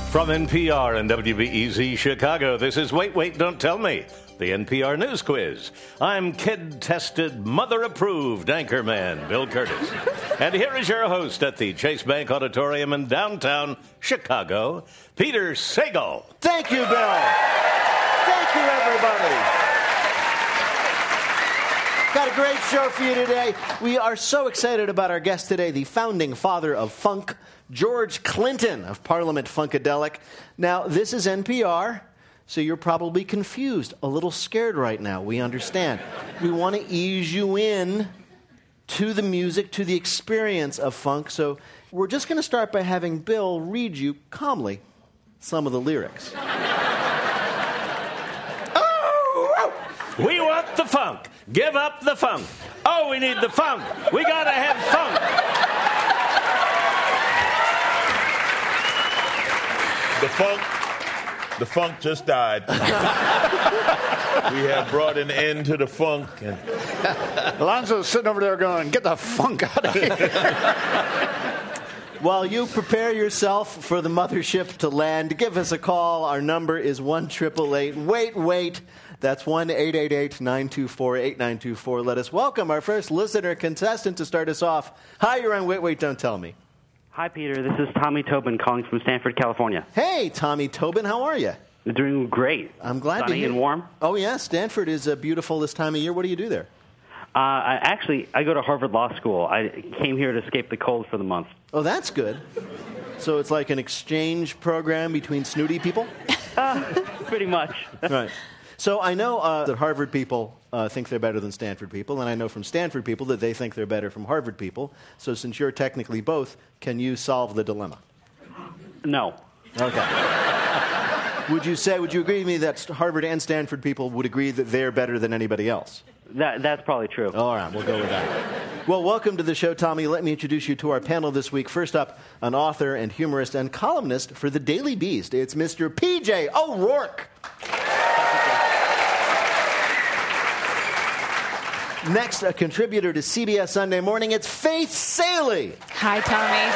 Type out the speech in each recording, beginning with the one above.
From NPR and WBEZ Chicago, this is Wait, Wait, Don't Tell Me, the NPR News Quiz. I'm kid-tested, mother-approved anchorman Bill Curtis. And here is your host at the Chase Bank Auditorium in downtown Chicago, Peter Sagal. Thank you, Bill. Thank you, everybody. Got a great show for you today. We are so excited about our guest today, the founding father of funk, George Clinton of Parliament Funkadelic. Now, this is NPR, so you're probably confused, a little scared right now. We understand. We want to ease you in to the music, to the experience of funk. So we're just going to start by having Bill read you calmly some of the lyrics. We want the funk. Give up the funk. Oh, we need the funk. We gotta have funk. The funk just died. We have brought an end to the funk. And Alonzo's sitting over there going, get the funk out of here. While you prepare yourself for the mothership to land, give us a call. Our number is 1-888-WAIT, WAIT. That's 1-888-924-8924. Let us welcome our first listener contestant to start us off. Hi, you're on Wait, Wait, Don't Tell Me. Hi, Peter. This is Tommy Tobin calling from Stanford, California. Hey, Tommy Tobin. How are you? Doing great. I'm glad Sunny to hear. and warm. Oh, yeah. Stanford is beautiful this time of year. What do you do there? I go to Harvard Law School. I came here to escape the cold for the month. Oh, that's good. So it's like an exchange program between snooty people? Pretty much. Right. So I know that Harvard people think they're better than Stanford people, and I know from Stanford people that they think they're better from Harvard people. So since you're technically both, can you solve the dilemma? No. Okay. Would you agree with me that Harvard and Stanford people would agree that they're better than anybody else? That's probably true. All right, we'll go with that. Well, welcome to the show, Tommy. Let me introduce you to our panel this week. First up, an author and humorist and columnist for The Daily Beast. It's Mr. P.J. O'Rourke. Next, a contributor to CBS Sunday Morning, it's Faith Salie. Hi, Tommy.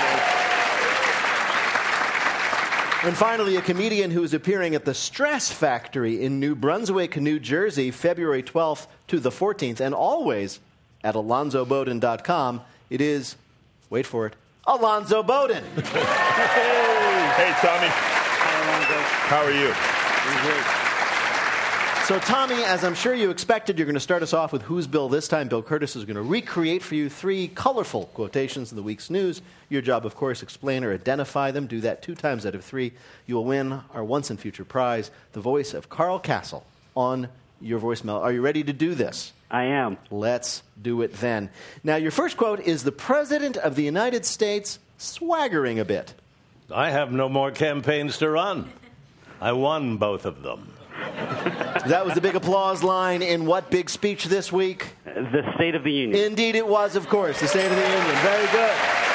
And finally, a comedian who is appearing at the Stress Factory in New Brunswick, New Jersey, February 12th to the 14th, and always at AlonzoBowden.com. It is, wait for it, Alonzo Bowden. Hey, Tommy. Hi, Alonzo. How are you? Great. So, Tommy, as I'm sure you expected, you're going to start us off with Who's Bill this time. Bill Curtis is going to recreate for you 3 colorful quotations in the week's news. Your job, of course, explain or identify them. Do that 2 times out of 3. You will win our once and future prize, the voice of Carl Castle, on your voicemail. Are you ready to do this? I am. Let's do it then. Now, your first quote is the President of the United States swaggering a bit. I have no more campaigns to run. I won both of them. That was the big applause line in what big speech this week? The State of the Union. Indeed it was, of course, the State of the Union. Very good.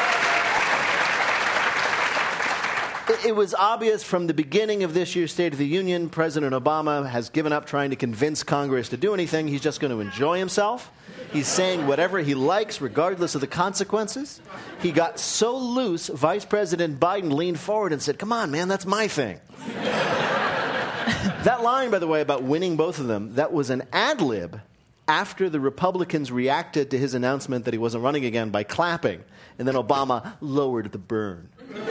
It was obvious from the beginning of this year's State of the Union, President Obama has given up trying to convince Congress to do anything. He's just going to enjoy himself. He's saying whatever he likes, regardless of the consequences. He got so loose, Vice President Biden leaned forward and said, "Come on, man, that's my thing." That line, by the way, about winning both of them, that was an ad-lib after the Republicans reacted to his announcement that he wasn't running again by clapping, and then Obama lowered the burn.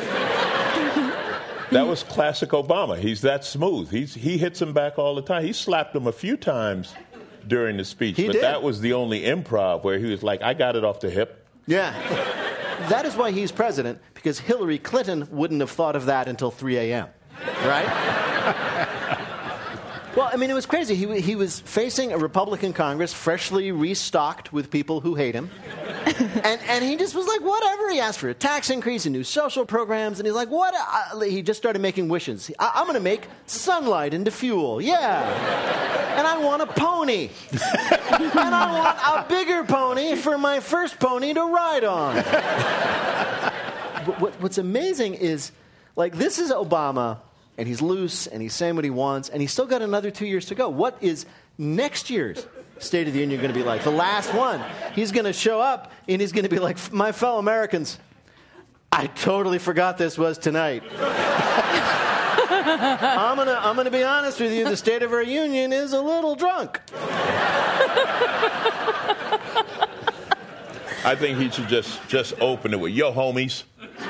That was classic Obama. He's that smooth. He hits him back all the time. He slapped him a few times during the speech, but that was the only improv where he was like, I got it off the hip. Yeah. That is why he's president, because Hillary Clinton wouldn't have thought of that until 3 a.m., right? Well, I mean, it was crazy. He was facing a Republican Congress freshly restocked with people who hate him. And he just was like, whatever. He asked for a tax increase and new social programs. And he's like, what? He just started making wishes. I'm going to make sunlight into fuel. Yeah. And I want a pony. And I want a bigger pony for my first pony to ride on. But what's amazing is, like, this is Obama, and he's loose, and he's saying what he wants, and he's still got another 2 years to go. What is next year's State of the Union going to be like? The last one. He's going to show up, and he's going to be like, my fellow Americans, I totally forgot this was tonight. I'm gonna be honest with you. The State of our Union is a little drunk. I think he should just open it with, yo, homies.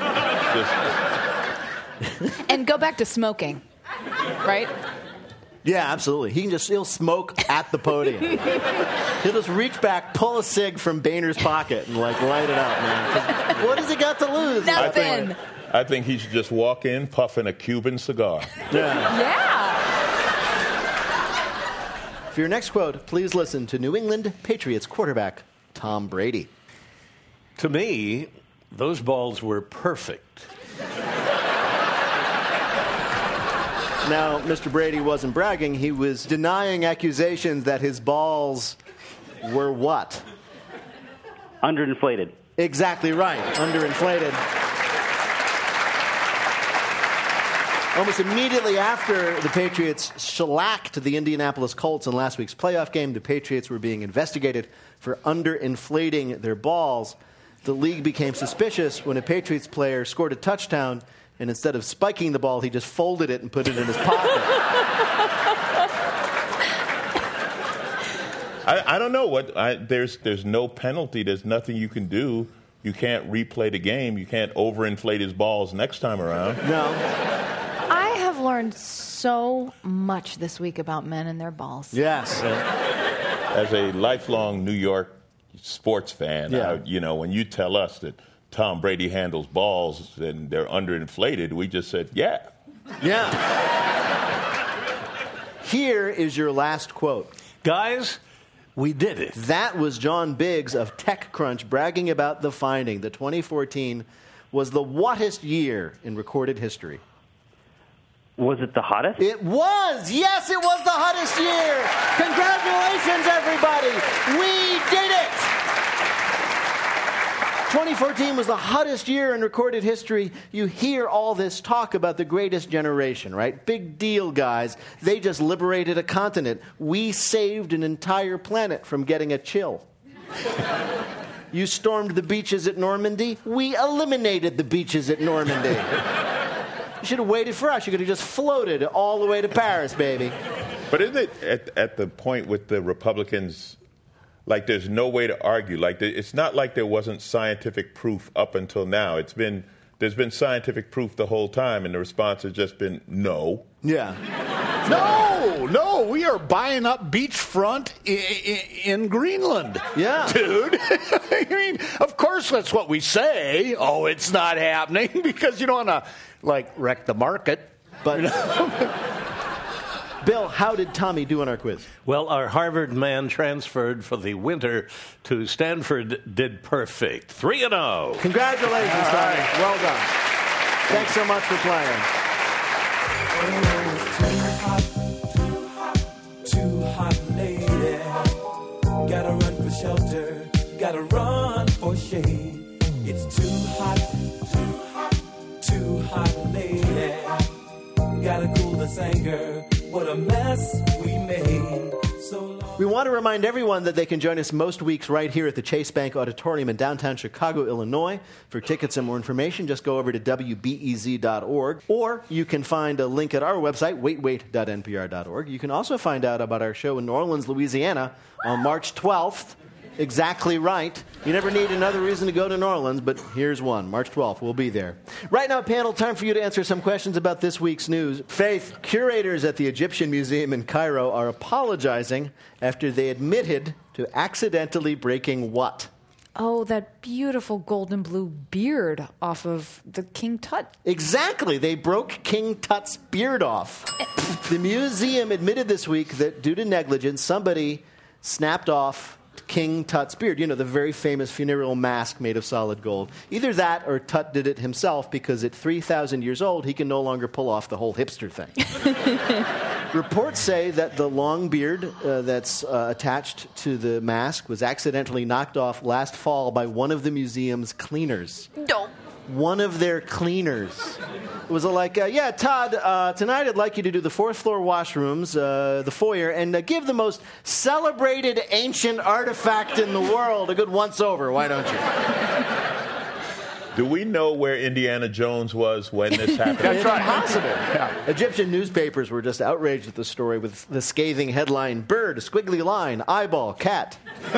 And go back to smoking, right? Yeah, absolutely. He'll smoke at the podium. He'll just reach back, pull a cig from Boehner's pocket, and light it up, man. What has he got to lose? Nothing. I think he should just walk in puffing a Cuban cigar. Yeah. For your next quote, please listen to New England Patriots quarterback Tom Brady. To me, those balls were perfect. Now, Mr. Brady wasn't bragging. He was denying accusations that his balls were what? Underinflated. Exactly right. Underinflated. Almost immediately after the Patriots shellacked the Indianapolis Colts in last week's playoff game, the Patriots were being investigated for underinflating their balls. The league became suspicious when a Patriots player scored a touchdown, and instead of spiking the ball, he just folded it and put it in his pocket. I don't know there's no penalty. There's nothing you can do. You can't replay the game. You can't overinflate his balls next time around. No. I have learned so much this week about men and their balls. Yes. As a lifelong New York sports fan, when you tell us that Tom Brady handles balls and they're underinflated, we just said, yeah. Yeah. Here is your last quote. Guys, we did it. That was John Biggs of TechCrunch bragging about the finding that 2014 was the hottest year in recorded history. Was it the hottest? It was! Yes, it was the hottest year! Congratulations, everybody! We did it! 2014 was the hottest year in recorded history. You hear all this talk about the greatest generation, right? Big deal, guys. They just liberated a continent. We saved an entire planet from getting a chill. You stormed the beaches at Normandy. We eliminated the beaches at Normandy. You should have waited for us. You could have just floated all the way to Paris, baby. But isn't it at the point with the Republicans, like there's no way to argue? Like it's not like there wasn't scientific proof up until now. There's been scientific proof the whole time, and the response has just been no. Yeah. No, we are buying up beachfront in Greenland. Yeah. Dude. I mean, of course that's what we say. Oh, it's not happening because you don't want to, wreck the market. But, Bill, how did Tommy do on our quiz? Well, our Harvard man transferred for the winter to Stanford did perfect. 3-0. Congratulations, Tommy. Right. Well done. Thanks so much for playing. Too hot, lady. Gotta run for shelter. Gotta run for shade. It's too hot, lady. Gotta cool this anger. What a mess we made. We want to remind everyone that they can join us most weeks right here at the Chase Bank Auditorium in downtown Chicago, Illinois. For tickets and more information, just go over to WBEZ.org. Or you can find a link at our website, waitwait.npr.org. You can also find out about our show in New Orleans, Louisiana on March 12th. Exactly right. You never need another reason to go to New Orleans, but here's one. March 12th, we'll be there. Right now, panel, time for you to answer some questions about this week's news. Faith, curators at the Egyptian Museum in Cairo are apologizing after they admitted to accidentally breaking what? Oh, that beautiful golden blue beard off of the King Tut. Exactly. They broke King Tut's beard off. The museum admitted this week that due to negligence, somebody snapped off King Tut's beard, the very famous funereal mask made of solid gold. Either that or Tut did it himself because at 3,000 years old, he can no longer pull off the whole hipster thing. Reports say that the long beard that's attached to the mask was accidentally knocked off last fall by one of the museum's cleaners. No. One of their cleaners. It was like, Todd, tonight I'd like you to do the fourth floor washrooms, the foyer, and give the most celebrated ancient artifact in the world a good once-over. Why don't you? Do we know where Indiana Jones was when this happened? It's impossible. Yeah. Egyptian newspapers were just outraged at the story with the scathing headline, "Bird, squiggly line, eyeball, cat."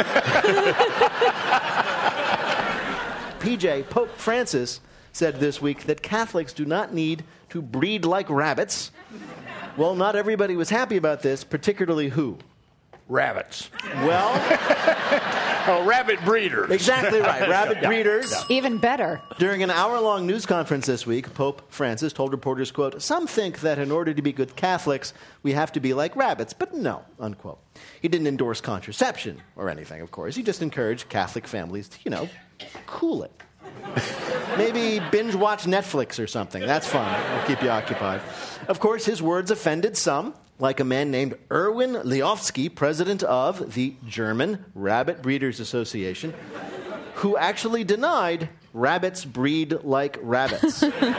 PJ, Pope Francis said this week that Catholics do not need to breed like rabbits. Well, not everybody was happy about this, particularly who? Rabbits. Well... rabbit breeders. Exactly right. Rabbit breeders. Even better. During an hour-long news conference this week, Pope Francis told reporters, quote, "Some think that in order to be good Catholics, we have to be like rabbits, but no," unquote. He didn't endorse contraception or anything, of course. He just encouraged Catholic families to, cool it. Maybe binge-watch Netflix or something. That's fun. It'll keep you occupied. Of course, his words offended some, like a man named Erwin Leofsky, president of the German Rabbit Breeders Association, who actually denied rabbits breed like rabbits.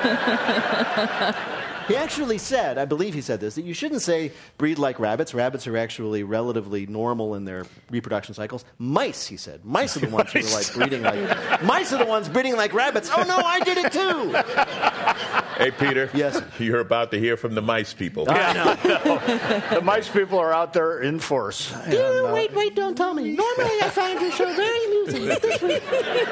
He actually said, I believe he said this, that you shouldn't say breed like rabbits. Rabbits are actually relatively normal in their reproduction cycles. Mice, he said. Mice are the ones who are like breeding like... Mice are the ones breeding like rabbits. Oh, no, I did it too. Hey, Peter. Yes. You're about to hear from the mice people. The mice people are out there in force. Wait, don't tell me. Normally I find your show very amusing. But this week...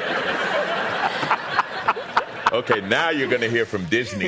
Okay, now you're going to hear from Disney.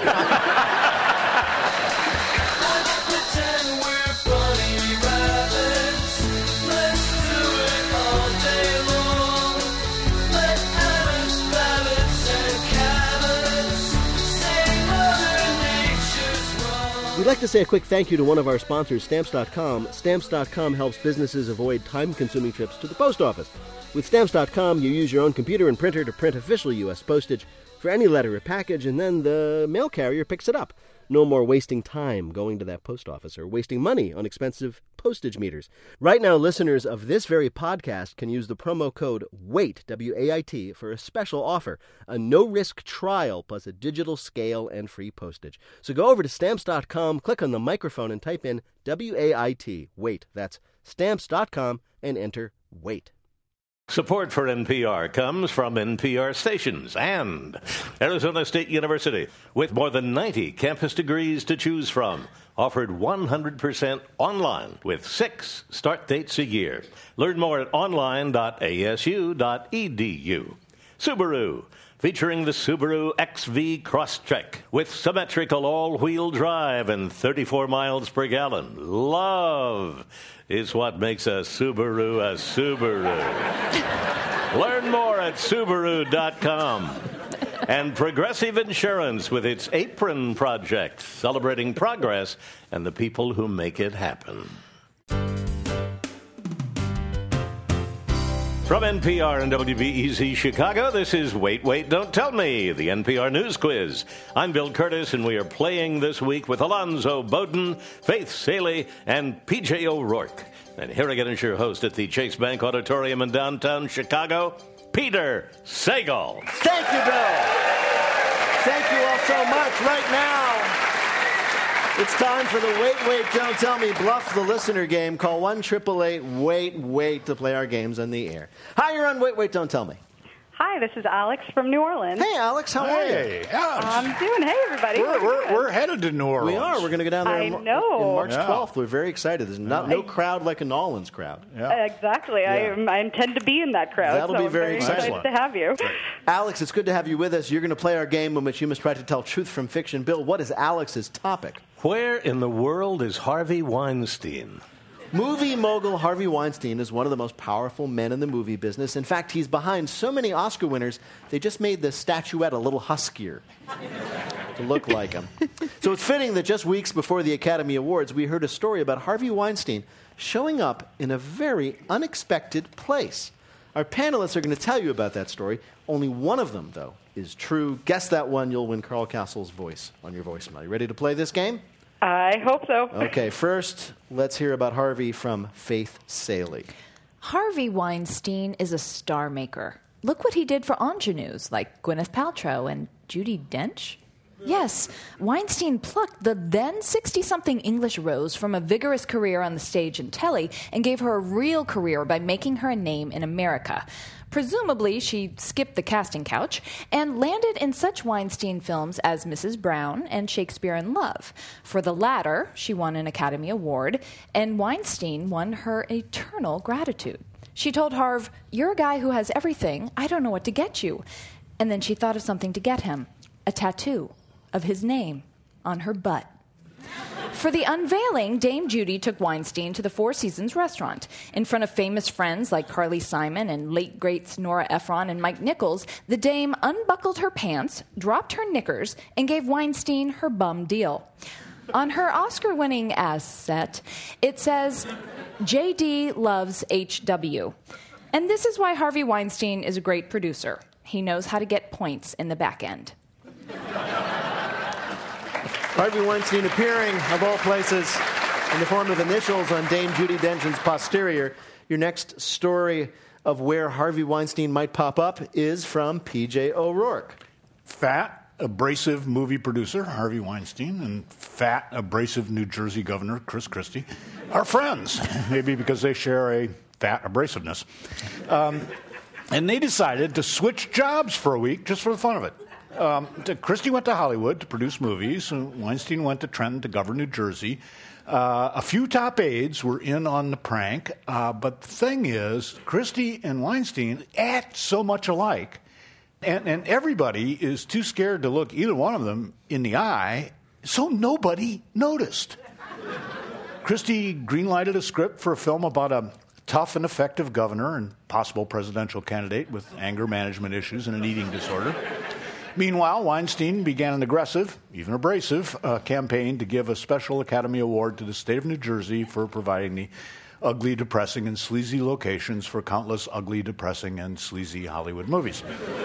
We'd like to say a quick thank you to one of our sponsors, Stamps.com. Stamps.com helps businesses avoid time-consuming trips to the post office. With Stamps.com, you use your own computer and printer to print official U.S. postage for any letter or package, and then the mail carrier picks it up. No more wasting time going to that post office or wasting money on expensive postage meters. Right now, listeners of this very podcast can use the promo code WAIT, W-A-I-T, for a special offer, a no-risk trial plus a digital scale and free postage. So go over to Stamps.com, click on the microphone, and type in W-A-I-T, WAIT. That's Stamps.com, and enter WAIT. Support for NPR comes from NPR stations and Arizona State University, with more than 90 campus degrees to choose from, offered 100% online with 6 start dates a year. Learn more at online.asu.edu. Subaru, featuring the Subaru XV Crosstrek with symmetrical all-wheel drive and 34 miles per gallon. Love is what makes a Subaru a Subaru. Learn more at Subaru.com. And Progressive Insurance with its Apron Project, celebrating progress and the people who make it happen. From NPR and WBEZ Chicago, this is Wait, Wait, Don't Tell Me, the NPR News Quiz. I'm Bill Curtis, and we are playing this week with Alonzo Bowden, Faith Saley, and P.J. O'Rourke. And here again is your host at the Chase Bank Auditorium in downtown Chicago, Peter Sagal. Thank you, Bill. Thank you all so much. Right now, it's time for the Wait, Wait, Don't Tell Me Bluff the Listener game. Call 1-888-WAIT-WAIT to play our games on the air. Hi, you're on Wait, Wait, Don't Tell Me. Hi, this is Alex from New Orleans. Hey, Alex, how are you? Hey, Alex. I'm doing. Hey, everybody. We're headed to New Orleans. We are. We're going to go down there I on know. March 12th. We're very excited. There's no crowd like a Nolans crowd. Yeah. Exactly. Yeah. I intend to be in that crowd. That'll so be I'm very excited exciting. to have you. Alex, it's good to have you with us. You're going to play our game in which you must try to tell truth from fiction. Bill, what is Alex's topic? Where in the world is Harvey Weinstein? Movie mogul Harvey Weinstein is one of the most powerful men in the movie business. In fact, he's behind so many Oscar winners, they just made the statuette a little huskier to look like him. So it's fitting that just weeks before the Academy Awards, we heard a story about Harvey Weinstein showing up in a very unexpected place. Our panelists are going to tell you about that story. Only one of them, though, is true. Guess that one, you'll win Carl Castle's voice on your voicemail. You ready to play this game? I hope so. Okay, first, let's hear about Harvey from Faith Saley. Harvey Weinstein is a star maker. Look what he did for ingenues like Gwyneth Paltrow and Judi Dench. Yes, Weinstein plucked the then 60-something English Rose from a vigorous career on the stage and telly and gave her a real career by making her a name in America. Presumably, she skipped the casting couch and landed in such Weinstein films as Mrs. Brown and Shakespeare in Love. For the latter, she won an Academy Award, and Weinstein won her eternal gratitude. She told Harv, "You're a guy who has everything. I don't know what to get you." And then she thought of something to get him, a tattoo of his name on her butt. For the unveiling, Dame Judy took Weinstein to the Four Seasons restaurant. In front of famous friends like Carly Simon and late greats Nora Ephron and Mike Nichols, the dame unbuckled her pants, dropped her knickers, and gave Weinstein her bum deal. On her Oscar-winning asset, it says, "JD loves HW." And this is why Harvey Weinstein is a great producer. He knows how to get points in the back end. Harvey Weinstein appearing, of all places, in the form of initials on Dame Judi Dench's posterior. Your next story of where Harvey Weinstein might pop up is from P.J. O'Rourke. Fat, abrasive movie producer Harvey Weinstein and fat, abrasive New Jersey Governor Chris Christie are friends, maybe because they share a fat abrasiveness. And they decided to switch jobs for a week just for the fun of it. Christie went to Hollywood to produce movies. Weinstein went to Trenton to govern New Jersey. A few top aides were in on the prank. But the thing is, Christie and Weinstein act so much alike. And everybody is too scared to look either one of them in the eye, so nobody noticed. Christie greenlighted a script for a film about a tough and effective governor and possible presidential candidate with anger management issues and an eating disorder. Meanwhile, Weinstein began an aggressive, even abrasive, campaign to give a special Academy Award to the state of New Jersey for providing the ugly, depressing, and sleazy locations for countless ugly, depressing, and sleazy Hollywood movies.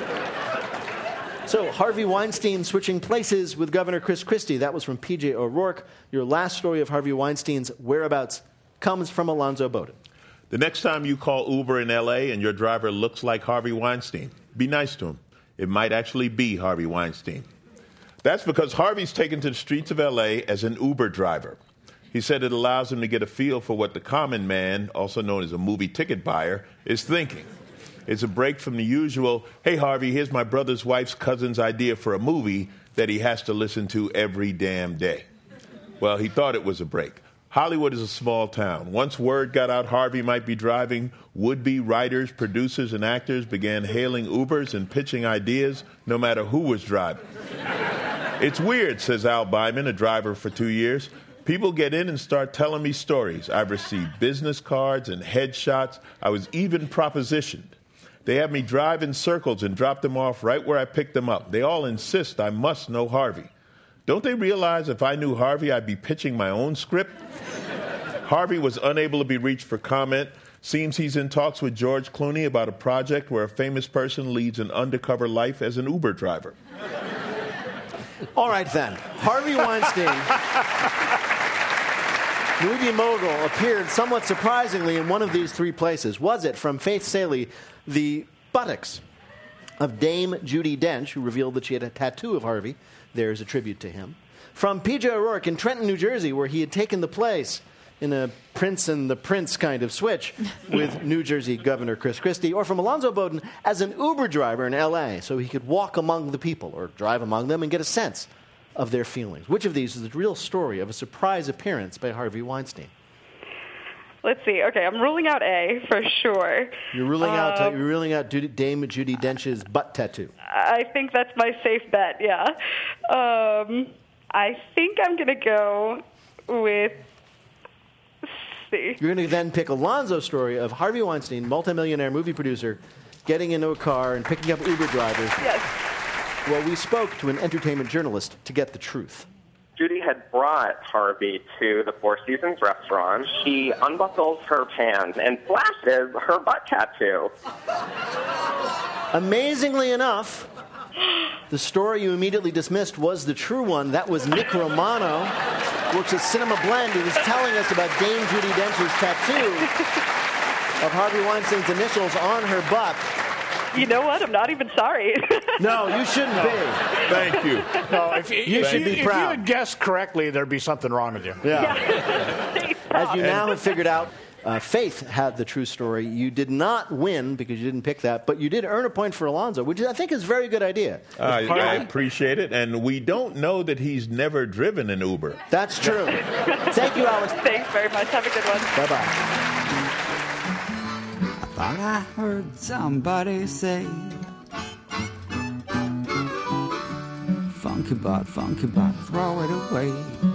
So, Harvey Weinstein switching places with Governor Chris Christie. That was from P.J. O'Rourke. Your last story of Harvey Weinstein's whereabouts comes from Alonzo Bowden. The next time you call Uber in L.A. and your driver looks like Harvey Weinstein, be nice to him. It might actually be Harvey Weinstein. That's because Harvey's taken to the streets of L.A. as an Uber driver. He said it allows him to get a feel for what the common man, also known as a movie ticket buyer, is thinking. It's a break from the usual, "Hey, Harvey, here's my brother's wife's cousin's idea for a movie," that he has to listen to every damn day. Well, he thought it was a break. Hollywood is a small town. Once word got out Harvey might be driving, would-be writers, producers, and actors began hailing Ubers and pitching ideas no matter who was driving. "It's weird," says Al Byman, a driver for 2 years. "People get in and start telling me stories. I've received business cards and headshots. I was even propositioned. They have me drive in circles and drop them off right where I picked them up. They all insist I must know Harvey. Don't they realize if I knew Harvey, I'd be pitching my own script?" Harvey was unable to be reached for comment. Seems he's in talks with George Clooney about a project where a famous person leads an undercover life as an Uber driver. All right, then. Harvey Weinstein, movie mogul, appeared somewhat surprisingly in one of these three places. Was it, from Faith Saley, the buttocks of Dame Judi Dench, who revealed that she had a tattoo of Harvey? There's a tribute to him. From P.J. O'Rourke in Trenton, New Jersey, where he had taken the place in a Prince and the Prince kind of switch with New Jersey Governor Chris Christie. Or from Alonzo Bowden as an Uber driver in L.A., so he could walk among the people or drive among them and get a sense of their feelings. Which of these is the real story of a surprise appearance by Harvey Weinstein? Let's see. Okay, I'm ruling out A for sure. You're ruling out Dame Judi Dench's butt tattoo. I think that's my safe bet, yeah. I think I'm going to go with C. You're going to then pick Alonzo's story of Harvey Weinstein, multimillionaire movie producer, getting into a car and picking up Uber drivers. Yes. Well, we spoke to an entertainment journalist to get the truth. Judy had brought Harvey to the Four Seasons restaurant. She unbuckles her pants and flashes her butt tattoo. Amazingly enough, the story you immediately dismissed was the true one. That was Nick Romano, works at Cinema Blend, who was telling us about Dame Judi Dench's tattoo of Harvey Weinstein's initials on her butt. You know what? I'm not even sorry. No, you shouldn't be. Thank you. No, if you should be if proud. you had guessed correctly, there'd be something wrong with you. Yeah. As you now have figured out, Faith had the true story. You did not win because you didn't pick that, but you did earn a point for Alonzo, which I think is a very good idea. I appreciate it, and we don't know that he's never driven an Uber. That's true. Thank you, Alex. Thanks very much. Have a good one. Bye-bye. I thought I heard somebody say, funky butt, throw it away.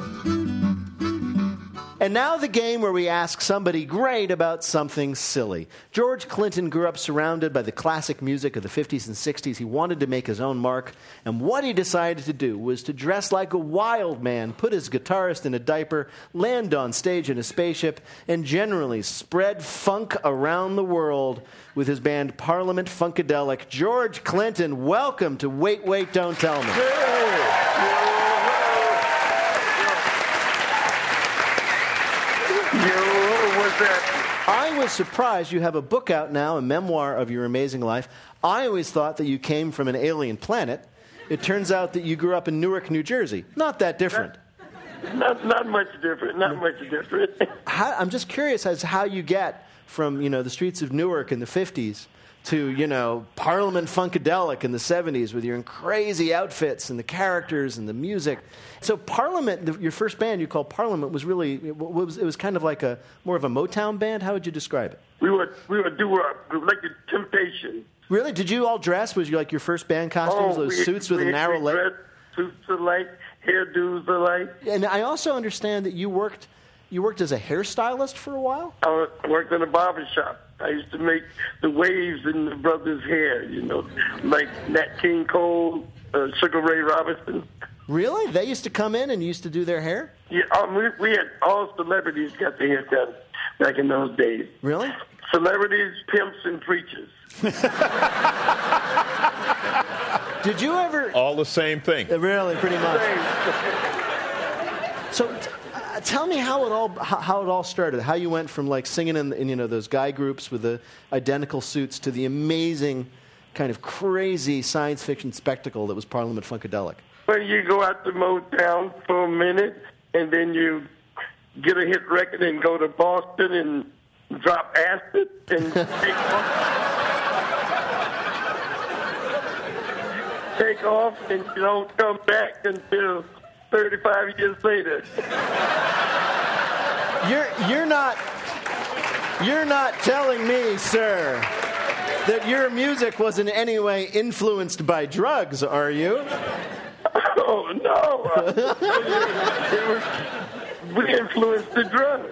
And now the game where we ask somebody great about something silly. George Clinton grew up surrounded by the classic music of the 50s and 60s. He wanted to make his own mark, and what he decided to do was to dress like a wild man, put his guitarist in a diaper, land on stage in a spaceship, and generally spread funk around the world with his band Parliament Funkadelic. George Clinton, welcome to Wait, Wait, Don't Tell Me. I was surprised you have a book out now, a memoir of your amazing life. I always thought that you came from an alien planet. It turns out that you grew up in Newark, New Jersey. Not that different. Not much different. Not much different. I'm just curious as to how you get from, the streets of Newark in the 50s to, Parliament Funkadelic in the 70s with your crazy outfits and the characters and the music. So Parliament, your first band you called Parliament, was really, it was kind of like more of a Motown band? How would you describe it? We would do like the Temptation. Really? Did you all dress? Was you like your first band costumes, those suits with a narrow leg? Suits alike, hairdos alike. And I also understand that you worked as a hairstylist for a while? I worked in a barber shop. I used to make the waves in the brothers' hair, like Nat King Cole, Sugar Ray Robinson. Really? They used to come in and used to do their hair? Yeah, we had all celebrities got their hair done back in those days. Really? Celebrities, pimps, and preachers. Did you ever... All the same thing. Really, pretty much. So... tell me how it all started. How you went from like singing in those guy groups with the identical suits to the amazing, kind of crazy science fiction spectacle that was Parliament Funkadelic. Well, you go out to Motown for a minute, and then you get a hit record and go to Boston and drop acid and take off, and you don't come back until 35 years later. You're not telling me, sir, that your music was in any way influenced by drugs, are you? Oh, no. We influenced the drugs.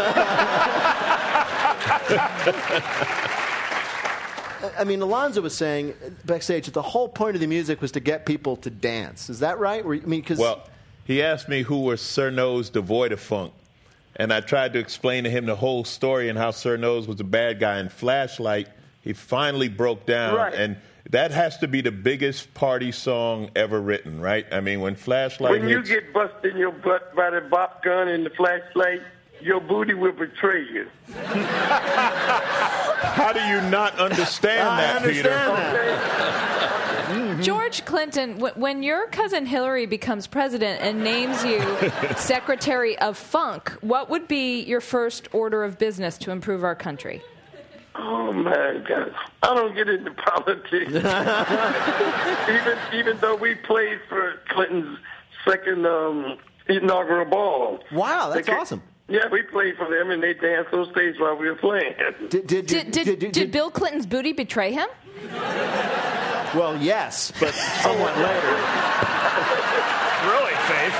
I mean, Alonzo was saying backstage that the whole point of the music was to get people to dance. Is that right? Well, he asked me who was Sir Nose devoid of funk. And I tried to explain to him the whole story and how Sir Nose was a bad guy. And Flashlight, he finally broke down. Right. And that has to be the biggest party song ever written, right? I mean, when Flashlight When you get busted in your butt by the bop gun and the flashlight, your booty will betray you. How do you not understand that, Peter? Mm-hmm. George Clinton, when your cousin Hillary becomes president and names you Secretary of Funk, what would be your first order of business to improve our country? Oh, my God. I don't get into politics. even though we played for Clinton's second inaugural ball. Wow, that's awesome. Yeah, we played for them, and they danced on stage while we were playing. Did Bill Clinton's booty betray him? Well, yes, but somewhat later. Really, Faith?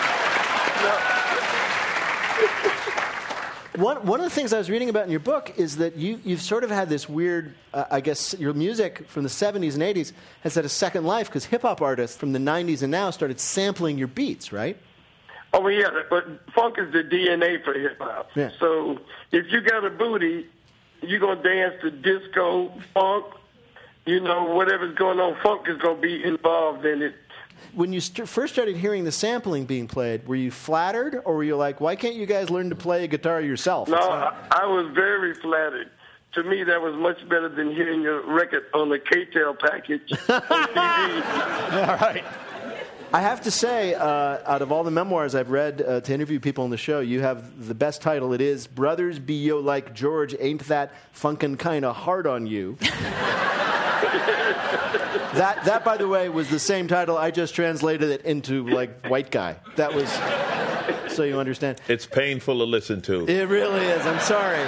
One of the things I was reading about in your book is that you've sort of had this weird, I guess, your music from the 70s and 80s has had a second life because hip-hop artists from the 90s and now started sampling your beats, right? Oh, yeah, but funk is the DNA for hip-hop. Yeah. So if you got a booty, you're going to dance to disco, funk, whatever's going on, funk is going to be involved in it. When you first started hearing the sampling being played, were you flattered, or were you like, why can't you guys learn to play a guitar yourself? No, I was very flattered to me, that was much better than hearing your record on the K-Tel package on TV. All right. I have to say, out of all the memoirs I've read to interview people on the show, you have the best title. It is Brothers Be Yo Like George, Ain't That Funkin' Kinda Hard on You. That, by the way, was the same title. I just translated it into, like, white guy. That was, so you understand. It's painful to listen to. It really is. I'm sorry.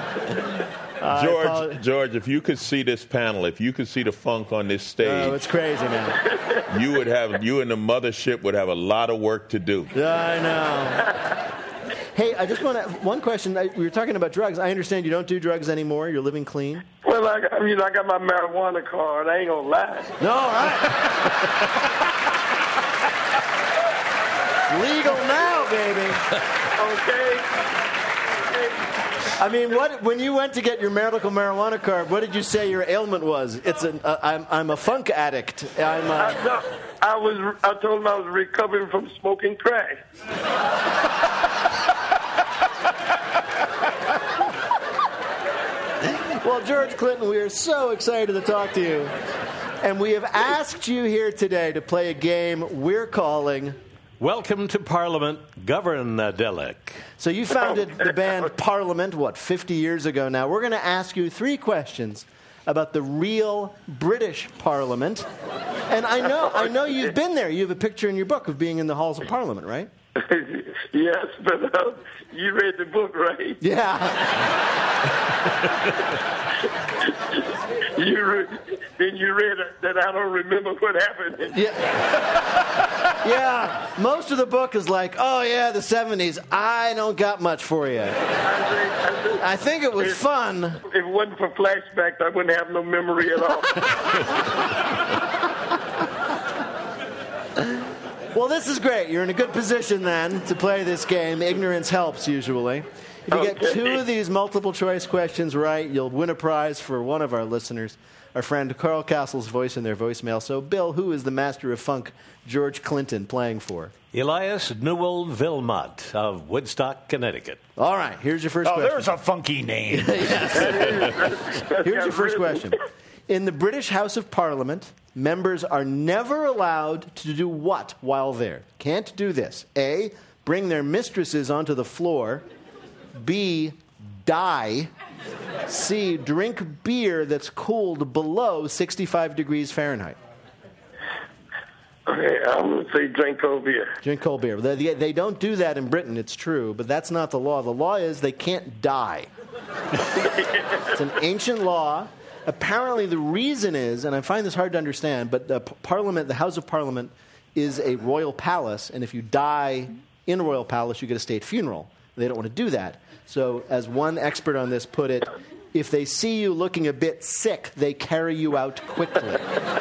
George, if you could see this panel, if you could see the funk on this stage. Oh, it's crazy, man. You and the mothership would have a lot of work to do. I know. Hey, I just want to, one question. We were talking about drugs. I understand you don't do drugs anymore. You're living clean. Well, I got my marijuana card. I ain't going to lie. No, all right. Legal now, baby. Okay. I mean, when you went to get your medical marijuana card, what did you say your ailment was? It's I'm a funk addict. I told him I was recovering from smoking crack. Well, George Clinton, we are so excited to talk to you. And we have asked you here today to play a game we're calling Welcome to Parliament, Governadelic. So you founded the band Parliament, 50 years ago now. We're going to ask you 3 questions about the real British Parliament. And I know you've been there. You have a picture in your book of being in the halls of Parliament, right? Yes, but you read the book, right? Yeah. You read that I don't remember what happened. Yeah, most of the book is like, oh, yeah, the 70s. I don't got much for you. I think it was fun. If it wasn't for flashbacks, I wouldn't have no memory at all. Well, this is great. You're in a good position, then, to play this game. Ignorance helps, usually. If you get 2 of these multiple-choice questions right, you'll win a prize for one of our listeners, our friend Carl Castle's voice in their voicemail. So, Bill, who is the master of funk George Clinton playing for? Elias Newell Wilmot of Woodstock, Connecticut. All right, here's your first question. Oh, there's a funky name. Here's your first question. In the British House of Parliament, members are never allowed to do what while there? Can't do this. A, bring their mistresses onto the floor. B, die. C, drink beer that's cooled below 65 degrees Fahrenheit. Okay, I'm going to say drink cold beer. Drink cold beer. They don't do that in Britain, it's true, but that's not the law. The law is they can't die. It's an ancient law. Apparently the reason is, and I find this hard to understand, but the House of Parliament is a royal palace, and if you die in a royal palace, you get a state funeral. They don't want to do that. So as one expert on this put it, if they see you looking a bit sick, they carry you out quickly.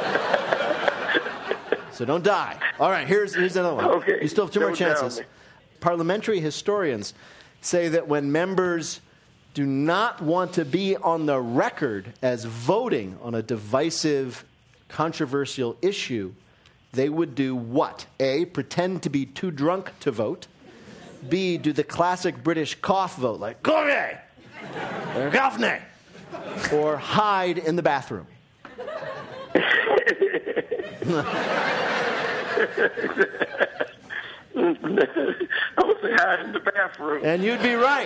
So don't die. All right, here's another one. Okay. You still have 2 more chances. Parliamentary historians say that when members do not want to be on the record as voting on a divisive, controversial issue, they would do what? A, pretend to be too drunk to vote. B, do the classic British cough vote, like, Governor! Or Governor! Or hide in the bathroom. I would say hide in the bathroom. And you'd be right.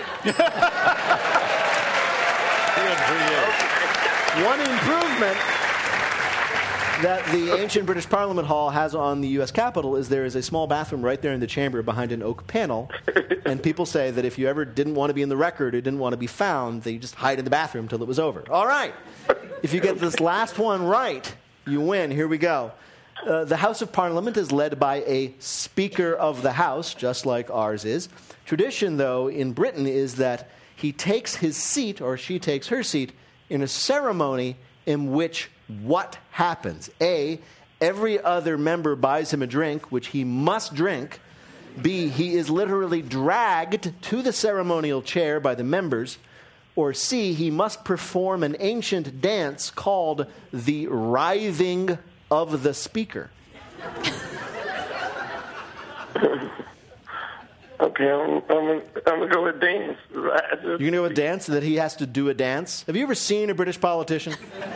Good for you. One improvement that the ancient British Parliament Hall has on the U.S. Capitol is there is a small bathroom right there in the chamber behind an oak panel. And people say that if you ever didn't want to be in the record or didn't want to be found, they just hide in the bathroom till it was over. All right. If you get this last one right, you win. Here we go. The House of Parliament is led by a Speaker of the House, just like ours is. Tradition, though, in Britain is that he takes his seat, or she takes her seat, in a ceremony in which what happens? A, every other member buys him a drink, which he must drink. B, he is literally dragged to the ceremonial chair by the members. Or C, he must perform an ancient dance called the writhing of the Speaker. Okay, I'm gonna go with dance. You're gonna go with dance? That he has to do a dance? Have you ever seen a British politician?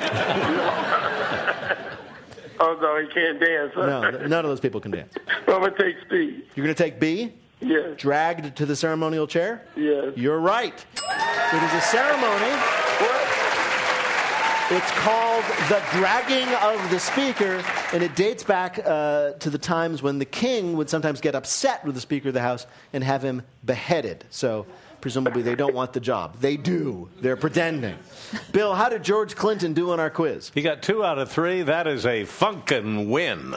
Oh no, he can't dance. No, none of those people can dance. I'm gonna take C. You're gonna take B? Yes. Dragged to the ceremonial chair? Yes. You're right. It is a ceremony. What? It's called the dragging of the speaker, and it dates back to the times when the king would sometimes get upset with the Speaker of the House and have him beheaded. So presumably they don't want the job. They do. They're pretending. Bill, how did George Clinton do on our quiz? He got 2 out of 3. That is a funkin' win.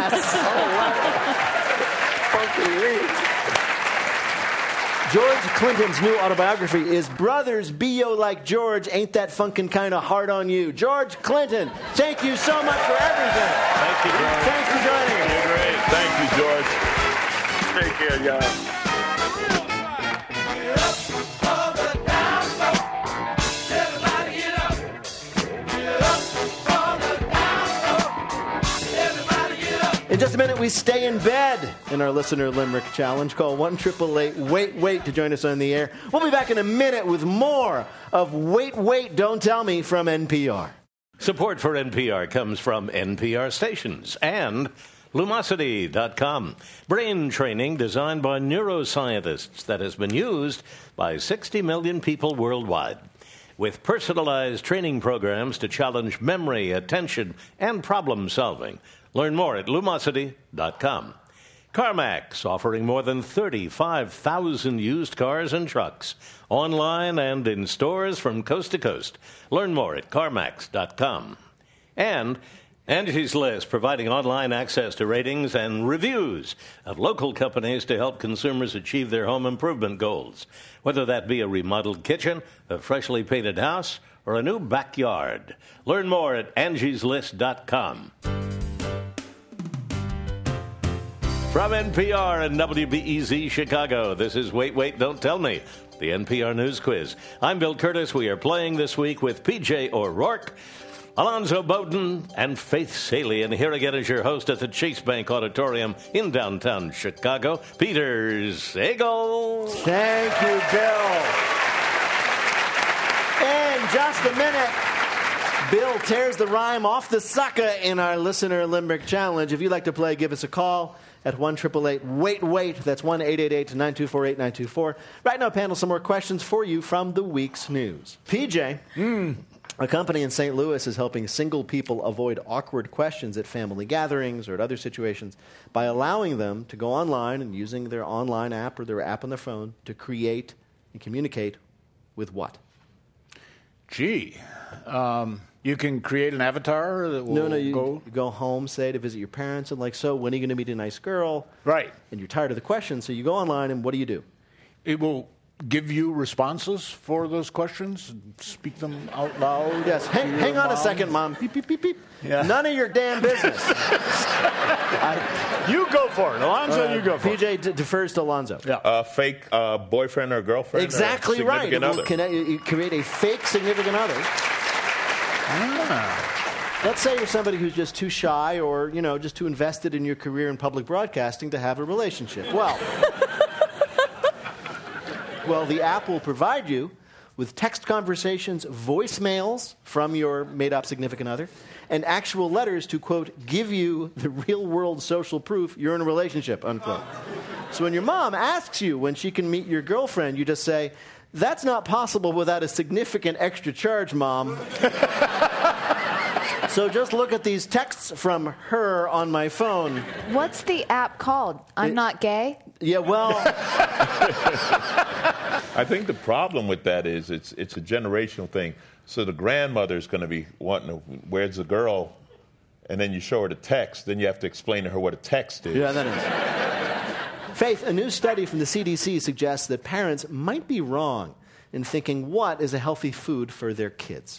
Funkin' win. George Clinton's new autobiography is Brothers Be-Yo Like George, Ain't That Funkin' Kinda Hard on You. George Clinton, thank you so much for everything. Thank you, George. Thanks for joining us. You're great. Thank you, George. Take care, y'all. In just a minute, we stay in bed in our Listener Limerick Challenge. Call 1-888-WAIT-WAIT to join us on the air. We'll be back in a minute with more of Wait, Wait, Don't Tell Me from NPR. Support for NPR comes from NPR stations and Lumosity.com. Brain training designed by neuroscientists that has been used by 60 million people worldwide. With personalized training programs to challenge memory, attention, and problem solving. Learn more at Lumosity.com. CarMax, offering more than 35,000 used cars and trucks, online and in stores from coast to coast. Learn more at CarMax.com. And Angie's List, providing online access to ratings and reviews of local companies to help consumers achieve their home improvement goals, whether that be a remodeled kitchen, a freshly painted house, or a new backyard. Learn more at Angie'sList.com. From NPR and WBEZ Chicago, this is Wait, Wait, Don't Tell Me, the NPR News Quiz. I'm Bill Curtis. We are playing this week with P.J. O'Rourke, Alonzo Bowden, and Faith Saley. And here again is your host at the Chase Bank Auditorium in downtown Chicago, Peter Sagal. Thank you, Bill. In just a minute, Bill tears the rhyme off the sucker in our Listener Limerick Challenge. If you'd like to play, give us a call at 1-888-WAIT-WAIT. That's 1-888-924-8924. Right now, panel, some more questions for you from the week's news. PJ, a company in St. Louis is helping single people avoid awkward questions at family gatherings or at other situations by allowing them to go online and using their online app or their app on their phone to create and communicate with what? Gee. You can create an avatar that will you go home, say, to visit your parents, and like, so when are you going to meet a nice girl? Right. And you're tired of the questions, so you go online, and what do? It will give you responses for those questions, speak them out loud. Yes. Hang on a second, Mom. Beep, beep, beep, beep. Yeah. None of your damn business. You go for it. Alonzo, you go for it. PJ defers to Alonzo. Yeah. Fake boyfriend or girlfriend. Exactly or right. You create a fake significant other. Let's say you're somebody who's just too shy or, just too invested in your career in public broadcasting to have a relationship. Well, the app will provide you with text conversations, voicemails from your made-up significant other, and actual letters to, quote, give you the real-world social proof you're in a relationship, unquote. So when your mom asks you when she can meet your girlfriend, you just say, that's not possible without a significant extra charge, Mom. So just look at these texts from her on my phone. What's the app called? I'm Not Gay? Yeah, well... I think the problem with that is it's a generational thing. So the grandmother's going to be wanting to, where's the girl? And then you show her the text. Then you have to explain to her what a text is. Yeah, that is. Faith, a new study from the CDC suggests that parents might be wrong in thinking what is a healthy food for their kids.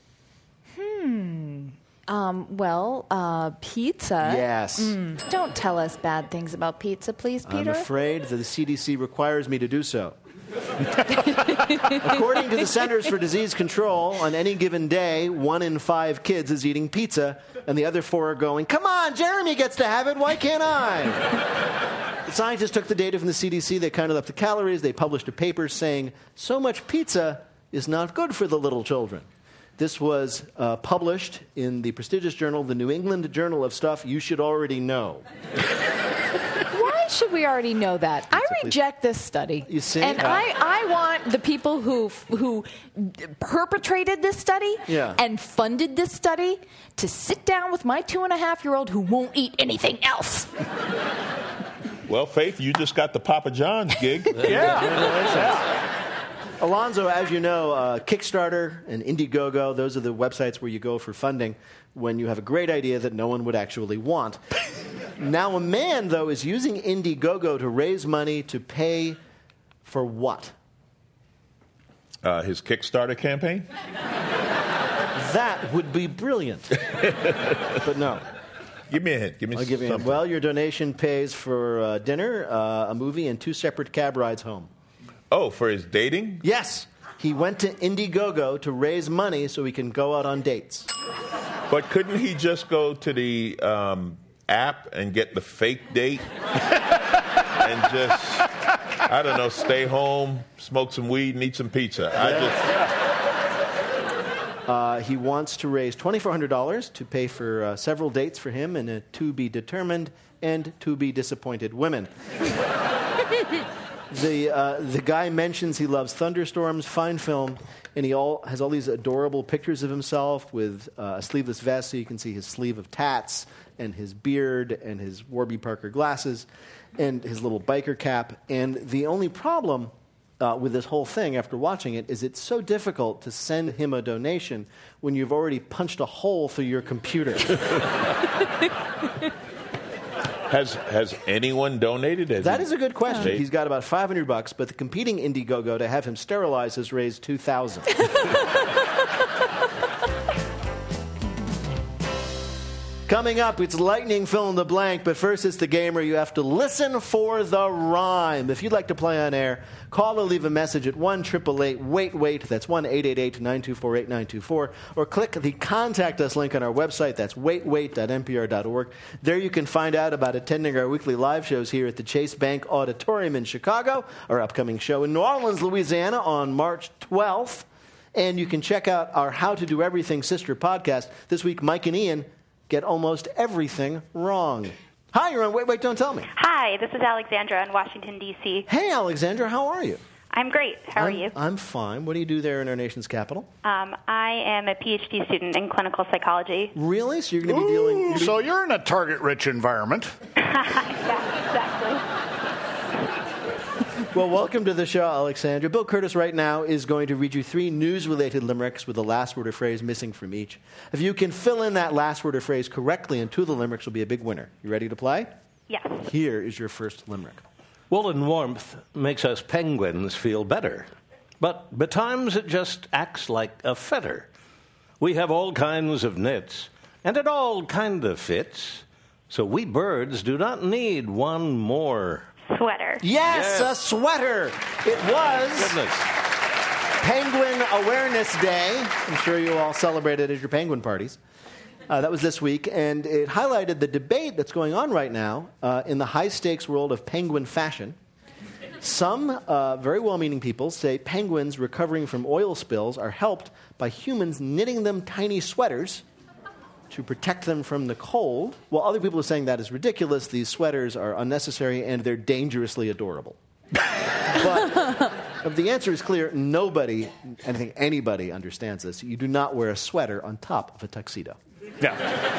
Pizza. Yes. Don't tell us bad things about pizza, please, Peter. I'm afraid that the CDC requires me to do so. According to the Centers for Disease Control, on any given day, 1 in 5 kids is eating pizza, and the other 4 are going, come on, Jeremy gets to have it, why can't I? The scientists took the data from the CDC, they counted up the calories, they published a paper saying, so much pizza is not good for the little children. This was published in the prestigious journal, the New England Journal of Stuff You Should Already Know. Why should we already know that? I reject this study. You see? And I want the people who perpetrated this study and funded this study to sit down with my 2.5-year-old who won't eat anything else. Well, Faith, you just got the Papa John's gig. Alonzo, as you know, Kickstarter and Indiegogo, those are the websites where you go for funding when you have a great idea that no one would actually want. Now, a man, though, is using Indiegogo to raise money to pay for his Kickstarter campaign? That would be brilliant. But no. Give me a hint. I'll give you a hint. Well, your donation pays for dinner, a movie, and 2 separate cab rides home. Oh, for his dating? Yes. He went to Indiegogo to raise money so he can go out on dates. But couldn't he just go to the app and get the fake date? And just, I don't know, stay home, smoke some weed, and eat some pizza. He wants to raise $2,400 to pay for several dates for him and a to-be-determined and to-be-disappointed women. The guy mentions he loves thunderstorms, fine film, and he has all these adorable pictures of himself with a sleeveless vest so you can see his sleeve of tats and his beard and his Warby Parker glasses and his little biker cap. And the only problem with this whole thing after watching it is it's so difficult to send him a donation when you've already punched a hole through your computer. Has anyone donated? That is a good question. He's got about $500, but the competing Indiegogo to have him sterilized has raised $2,000. Coming up, it's lightning fill in the blank, but first it's the game where you have to listen for the rhyme. If you'd like to play on air, call or leave a message at 1-888-WAIT-WAIT. That's 1-888-924-8924. Or click the Contact Us link on our website. That's waitwait.npr.org. There you can find out about attending our weekly live shows here at the Chase Bank Auditorium in Chicago, our upcoming show in New Orleans, Louisiana on March 12th. And you can check out our How to Do Everything sister podcast. This week, Mike and Ian get almost everything wrong. Hi, you're on Wait, Don't Tell Me. Hi, this is Alexandra in Washington, D.C. Hey, Alexandra, how are you? I'm great. How are you? I'm fine. What do you do there in our nation's capital? I am a PhD student in clinical psychology. Really? So you're going to be dealing... So you're in a target-rich environment. Yeah, exactly. Well, welcome to the show, Alexandra. Bill Curtis right now is going to read you 3 news-related limericks with the last word or phrase missing from each. If you can fill in that last word or phrase correctly and 2 of the limericks will be a big winner. You ready to play? Yes. Here is your first limerick. Woolen warmth makes us penguins feel better, but betimes it just acts like a fetter. We have all kinds of knits, and it all kind of fits, so we birds do not need one more sweater. Yes, a sweater. It was Penguin Awareness Day. I'm sure you all celebrated at your penguin parties. That was this week, and it highlighted the debate that's going on right now in the high-stakes world of penguin fashion. Some very well-meaning people say penguins recovering from oil spills are helped by humans knitting them tiny sweaters to protect them from the cold, while other people are saying that is ridiculous, these sweaters are unnecessary, and they're dangerously adorable. But the answer is clear. Nobody, I think anybody understands this. You do not wear a sweater on top of a tuxedo. Yeah.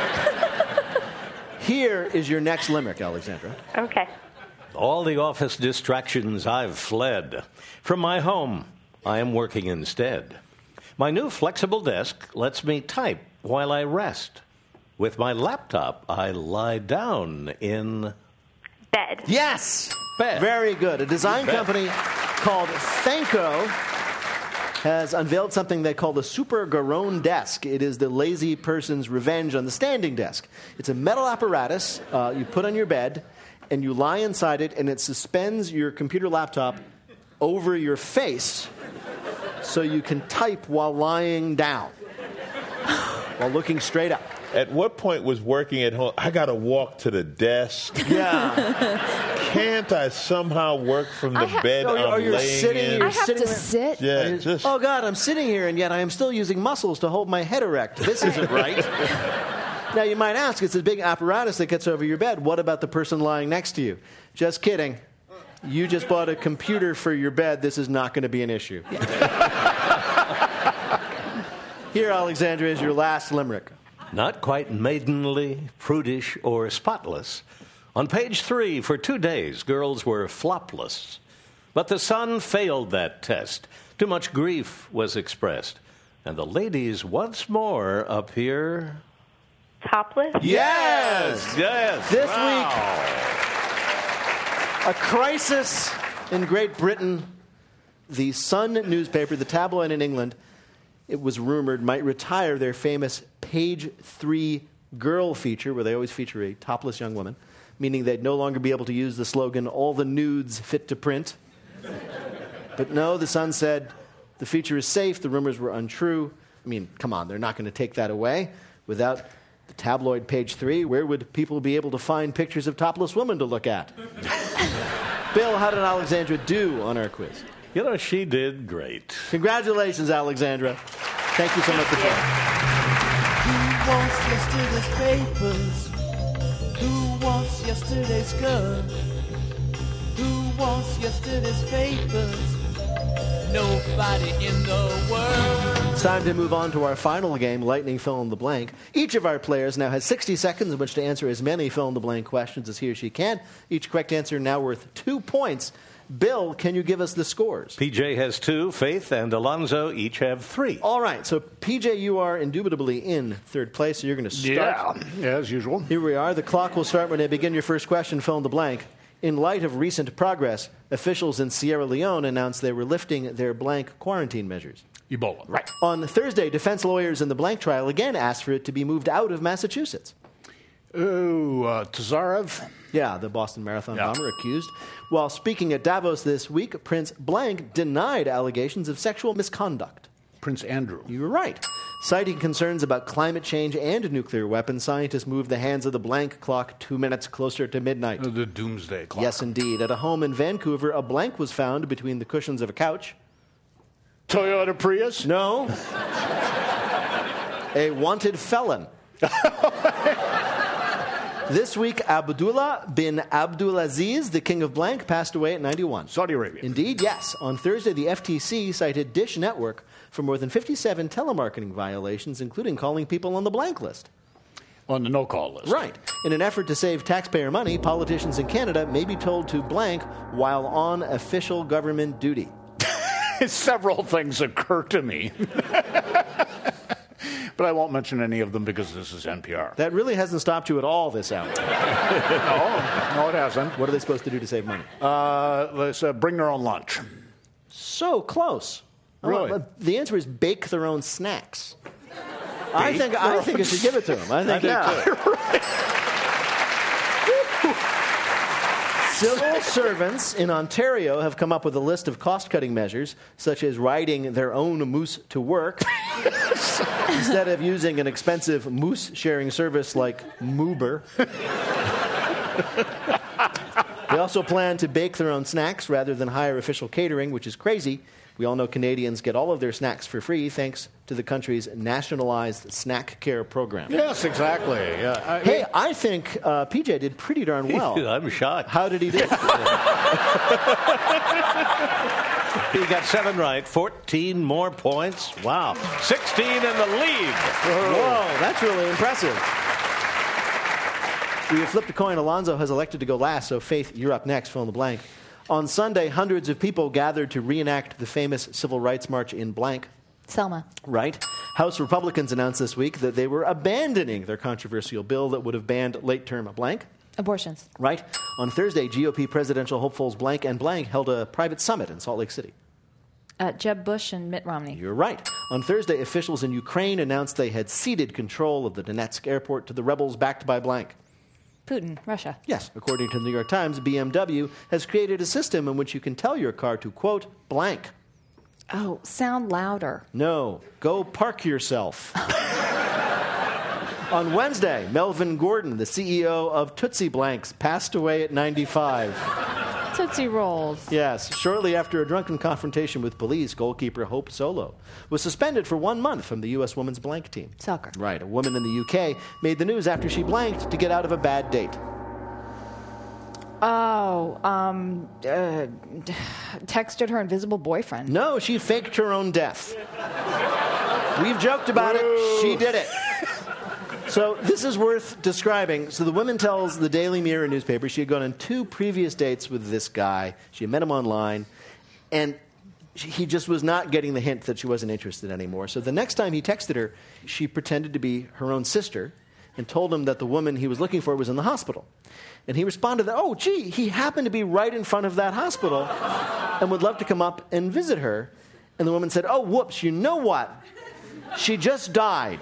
Here is your next limerick, Alexandra. Okay. All the office distractions I've fled. From my home, I am working instead. My new flexible desk lets me type while I rest. With my laptop, I lie down in... bed. Yes! Bed. Very good. A design company called Thanco has unveiled something they call the Super Garone Desk. It is the lazy person's revenge on the standing desk. It's a metal apparatus you put on your bed, and you lie inside it, and it suspends your computer laptop over your face so you can type while lying down, while looking straight up. At what point was working at home, I got to walk to the desk? Yeah. Can't I somehow work from the bed I'm you're laying sitting, in? you're I have sitting to there. sit. Yeah, Oh, God, I'm sitting here, and yet I am still using muscles to hold my head erect. This isn't right. Now, you might ask, it's a big apparatus that gets over your bed. What about the person lying next to you? Just kidding. You just bought a computer for your bed. This is not going to be an issue. Here, Alexandra, is your last limerick. Not quite maidenly, prudish, or spotless. On page 3, for 2 days, girls were flopless. But the sun failed that test. Too much grief was expressed. And the ladies once more appear... Topless? Yes! This week, a crisis in Great Britain. The Sun newspaper, the tabloid in England, it was rumored, might retire their famous page 3 girl feature, where they always feature a topless young woman, meaning they'd no longer be able to use the slogan, all the nudes fit to print. But no, the Sun said the feature is safe, the rumors were untrue. I mean, come on, they're not going to take that away. Without the tabloid page 3, where would people be able to find pictures of topless women to look at? Bill, how did Alexandra do on our quiz? You know, she did great. Congratulations, Alexandra. Thank you so much for playing. Who wants yesterday's papers? Who wants yesterday's gun? Who wants yesterday's papers? Nobody in the world. It's time to move on to our final game, Lightning Fill in the Blank. Each of our players now has 60 seconds in which to answer as many fill in the blank questions as he or she can. Each correct answer now worth 2 points. Bill, can you give us the scores? PJ has 2, Faith and Alonzo each have 3. All right, so PJ, you are indubitably in third place, so you're going to start. Yeah, as usual. Here we are. The clock will start when I begin your first question, fill in the blank. In light of recent progress, officials in Sierra Leone announced they were lifting their blank quarantine measures. Ebola. Right. On Thursday, defense lawyers in the blank trial again asked for it to be moved out of Massachusetts. Tazarev? Yeah, the Boston Marathon bomber accused. While speaking at Davos this week, Prince Blank denied allegations of sexual misconduct. Prince Andrew. You were right. Citing concerns about climate change and nuclear weapons, scientists moved the hands of the blank clock 2 minutes closer to midnight. The doomsday clock. Yes, indeed. At a home in Vancouver, a blank was found between the cushions of a couch. Toyota Prius? No. A wanted felon. This week, Abdullah bin Abdulaziz, the king of blank, passed away at 91. Saudi Arabia. Indeed, yes. On Thursday, the FTC cited Dish Network for more than 57 telemarketing violations, including calling people on the blank list. On the no-call list. Right. In an effort to save taxpayer money, politicians in Canada may be told to blank while on official government duty. Several things occur to me. But I won't mention any of them because this is NPR. That really hasn't stopped you at all this hour. No, it hasn't. What are they supposed to do to save money? Let's bring their own lunch. So close. Really? The answer is bake their own snacks. I think I should give it to them. I think Civil servants in Ontario have come up with a list of cost-cutting measures, such as riding their own moose to work instead of using an expensive moose-sharing service like Moober. They also plan to bake their own snacks rather than hire official catering, which is crazy. We all know Canadians get all of their snacks for free thanks to the country's nationalized snack care program. Yes, exactly. Yeah. Hey, I think PJ did pretty darn well. I'm shocked. How did he do? He got 7 right, 14 more points. Wow. 16 in the lead. Whoa, that's really impressive. We have flipped a coin. Alonzo has elected to go last, so Faith, you're up next, fill in the blank. On Sunday, hundreds of people gathered to reenact the famous Civil Rights March in blank. Selma. Right. House Republicans announced this week that they were abandoning their controversial bill that would have banned late-term blank. Abortions. Right. On Thursday, GOP presidential hopefuls blank and blank held a private summit in Salt Lake City. Jeb Bush and Mitt Romney. You're right. On Thursday, officials in Ukraine announced they had ceded control of the Donetsk airport to the rebels backed by blank. Putin, Russia. Yes. According to the New York Times, BMW has created a system in which you can tell your car to, quote, blank. Oh, sound louder. No. Go park yourself. On Wednesday, Melvin Gordon, the CEO of Tootsie Blanks, passed away at 95. Tootsie Rolls. Yes. Shortly after a drunken confrontation with police, goalkeeper Hope Solo was suspended for 1 month from the U.S. women's blank team. Soccer. Right. A woman in the UK made the news after she blanked to get out of a bad date. Texted her invisible boyfriend. No, she faked her own death. We've joked about it. She did it. So this is worth describing. So the woman tells the Daily Mirror newspaper she had gone on 2 previous dates with this guy. She had met him online, and he just was not getting the hint that she wasn't interested anymore. So the next time he texted her, she pretended to be her own sister and told him that the woman he was looking for was in the hospital. And he responded that, oh, gee, he happened to be right in front of that hospital and would love to come up and visit her. And the woman said, oh, whoops, you know what? She just died.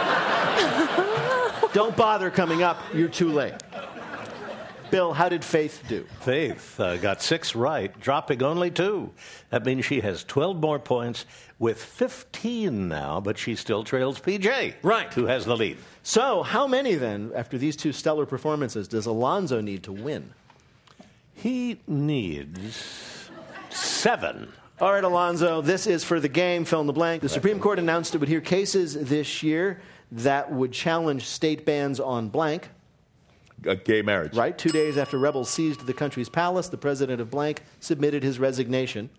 Don't bother coming up. You're too late. Bill, how did Faith do? Faith got 6 right, dropping only 2. That means she has 12 more points with 15 now, but she still trails PJ, right, who has the lead. So how many, then, after these 2 stellar performances, does Alonzo need to win? He needs 7. All right, Alonzo, this is for the game, fill in the blank. The Supreme Court announced it would hear cases this year that would challenge state bans on blank. Gay marriage. Right. 2 days after rebels seized the country's palace, the president of blank submitted his resignation.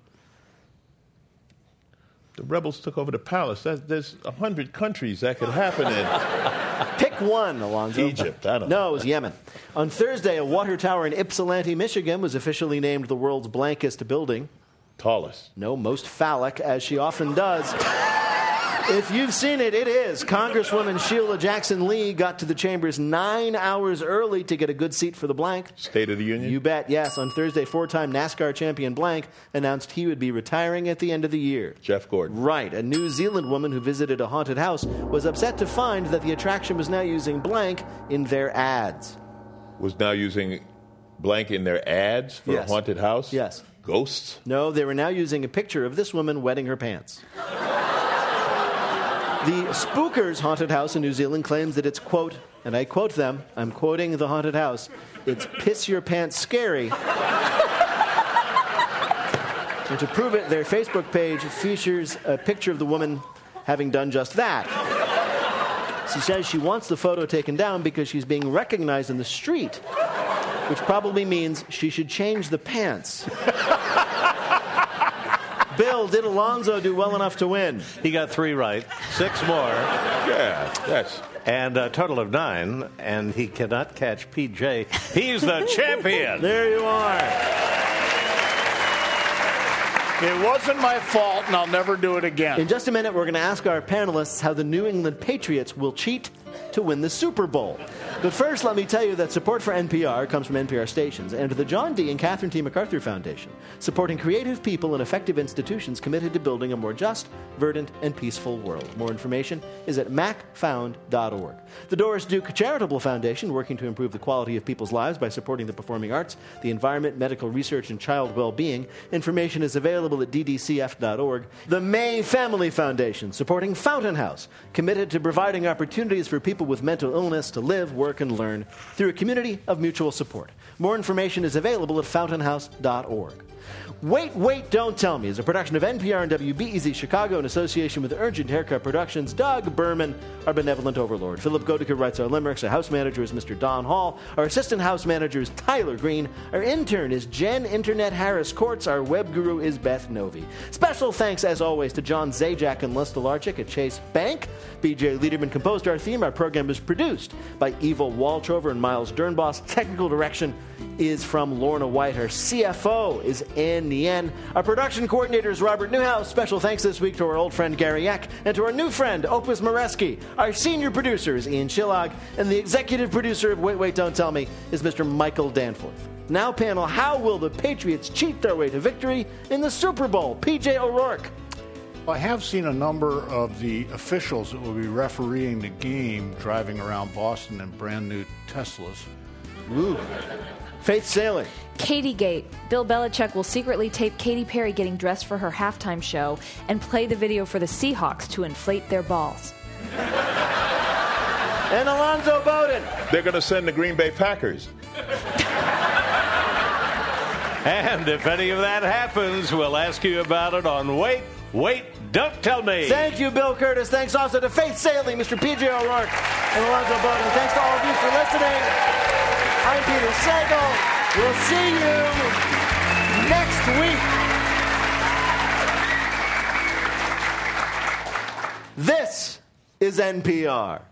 The rebels took over the palace. There's 100 countries that could happen in. Pick one, Alonzo. Egypt. I don't know. No, it was Yemen. On Thursday, a water tower in Ypsilanti, Michigan was officially named the world's blankest building. Tallest. No, most phallic, as she often does. If you've seen it, it is. Congresswoman Sheila Jackson Lee got to the chambers 9 hours early to get a good seat for the blank. State of the Union? You bet, yes. On Thursday, 4-time NASCAR champion blank announced he would be retiring at the end of the year. Jeff Gordon. Right. A New Zealand woman who visited a haunted house was upset to find that the attraction was now using blank in their ads. Was now using blank in their ads for a haunted house? Yes. Ghosts? No, they were now using a picture of this woman wetting her pants. The Spookers Haunted House in New Zealand claims that it's, quote, and I quote them, I'm quoting the haunted house, it's piss your pants scary. And to prove it, their Facebook page features a picture of the woman having done just that. She says she wants the photo taken down because she's being recognized in the street, which probably means she should change the pants. Bill, did Alonzo do well enough to win? He got 3 right, 6 more. Yeah, that's... And a total of 9, and he cannot catch PJ. He's the champion. There you are. It wasn't my fault, and I'll never do it again. In just a minute, we're going to ask our panelists how the New England Patriots will cheat to win the Super Bowl. But first, let me tell you that support for NPR comes from NPR stations and the John D. and Catherine T. MacArthur Foundation, supporting creative people and effective institutions committed to building a more just, verdant, and peaceful world. More information is at macfound.org. The Doris Duke Charitable Foundation, working to improve the quality of people's lives by supporting the performing arts, the environment, medical research, and child well-being. Information is available at ddcf.org. The May Family Foundation, supporting Fountain House, committed to providing opportunities for people with mental illness to live, work, and learn through a community of mutual support. More information is available at fountainhouse.org. Wait, Wait, Don't Tell Me is a production of NPR and WBEZ Chicago in association with Urgent Haircut Productions. Doug Berman, our benevolent overlord. Philip Goedeke writes our limericks. Our house manager is Mr. Don Hall. Our assistant house manager is Tyler Green. Our intern is Jen Internet Harris Courts. Our web guru is Beth Novi. Special thanks, as always, to John Zajac and Les Delarczyk at Chase Bank. BJ Liederman composed our theme. Our program is produced by Eva Waltrover and Miles Dernbos. Technical direction is from Lorna White. Our CFO is Ann Nien. Our production coordinator is Robert Newhouse. Special thanks this week to our old friend Gary Eck and to our new friend Opus Moreski. Our senior producer is Ian Shillog, and the executive producer of Wait, Wait, Don't Tell Me is Mr. Michael Danforth. Now, panel, how will the Patriots cheat their way to victory in the Super Bowl? PJ O'Rourke. I have seen a number of the officials that will be refereeing the game driving around Boston in brand new Teslas. Ooh. Faith Saling. Katygate. Bill Belichick will secretly tape Katy Perry getting dressed for her halftime show and play the video for the Seahawks to inflate their balls. And Alonzo Bowden. They're going to send the Green Bay Packers. And if any of that happens, we'll ask you about it on Wait, Don't Tell Me. Thank you, Bill Curtis. Thanks also to Faith Salie, Mr. P.J. O'Rourke, and Alonzo Bowden. Thanks to all of you for listening. I'm Peter Sagal. We'll see you next week. This is NPR.